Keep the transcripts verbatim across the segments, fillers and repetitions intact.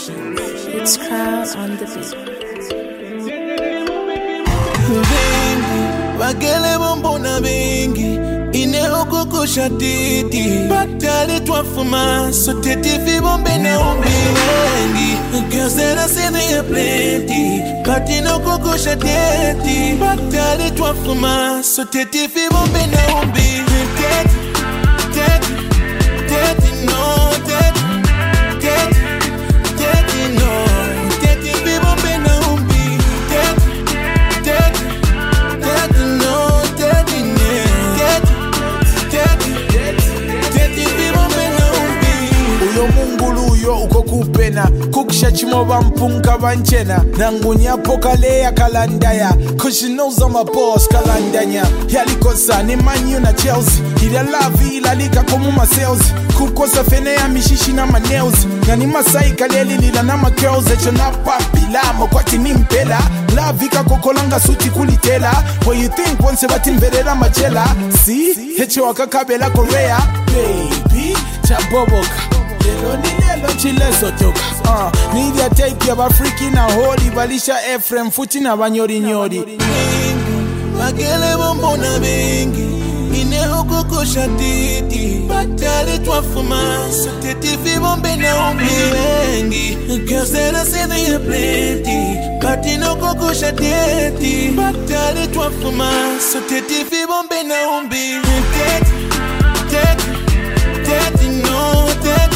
It's Crown on the beat. Bengi, bagele bombona bengi, ine okoko shatiti, batale twafuma, so teti fi bombe na umbengi. Girls that I say they are plenty, but in okoko shatiti, batale twafuma, so teti fi bombe na umbengi. Teti, teti, teti no, teti, teti, teti no, teti fi bombe na umbengi. Teti, teti. Kupena kukisha chimoba mpunga banchena nangunya pokaleya kalandaya cause she knows I'm a boss kalandanya yalikosa ni Man U na Chelsea ila lavi ila lika komuma sales kukosa fene ya mishishi na nails ngani masai kaleli lila na ma curls echo na papila mokwati ni mpela lavi kakokolanga suti kulitela what you think once bati mverera machela see echo wakakabela Korea baby chaboboka lelo ni lelo chileso toka uh, need ya tape ya bafriki na holi balisha Ephraim futi na banyori nyori bagele bombona bengi ine okoko shatiti batale twafuma so teti fi bombe na umbengi. Girls that I say they are plenty, but in okoko shatiti batale twafuma so teti fi bombe na umbengi. Teti, teti, teti no, teti.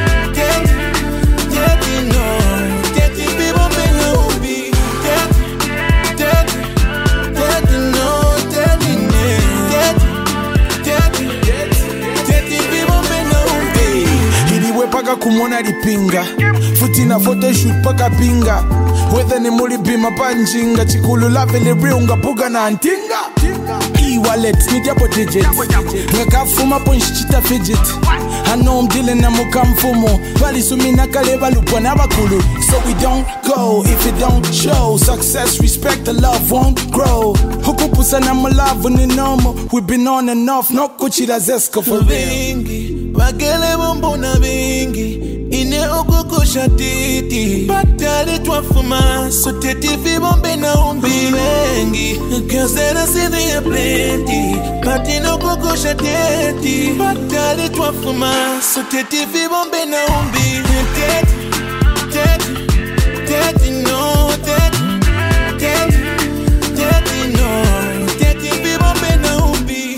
Paka kumona lipinga futi na photoshoot paka pinga whether ni mulipima panjinga chikulu lave libriunga puga na antinga e-wallet ni double digit ngakafuma ponshi chita fidget I know I'm dealing na mukamfumo bali sumina kale balupwa na bakulu so we don't go if it don't show success respect the love won't grow hukupusa na malavu ni normal we've been on and off no kuchira zesko for real bagele bombona bengi ine okoko shatiti batale twafuma so teti fi bombe na umbengi. Girls that I say they are plenty, but in okoko shatiti batale twafuma so teti fi bombe na umbengi. Teti, teti, teti no, teti, teti, teti no, teti fi bombe na umbengi.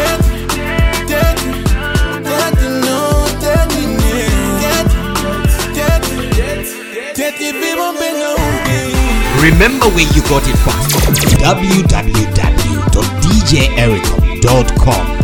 Remember where you got it from w w w dot d j eric dot com.